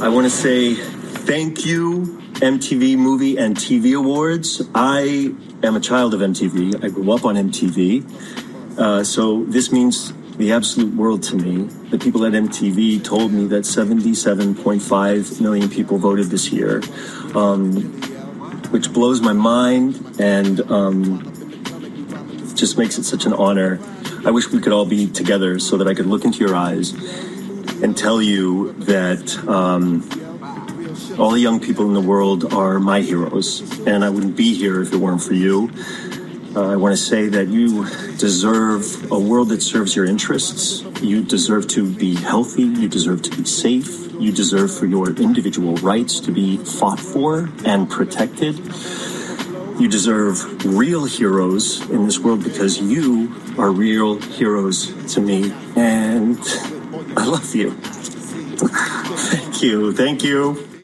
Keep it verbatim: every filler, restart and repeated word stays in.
I want to say thank you, M T V Movie and T V Awards. I am a child of M T V. I grew up on M T V. Uh, so this means the absolute world to me. The people at M T V told me that seventy-seven point five million people voted this year, um, which blows my mind and um, just makes it such an honor. I wish we could all be together so that I could look into your eyes and tell you that um, all the young people in the world are my heroes, and I wouldn't be here if it weren't for you. Uh, I want to say that you deserve a world that serves your interests. You deserve to be healthy. You deserve to be safe. You deserve for your individual rights to be fought for and protected. You deserve real heroes in this world because you are real heroes to me, and I love you. Thank you. Thank you.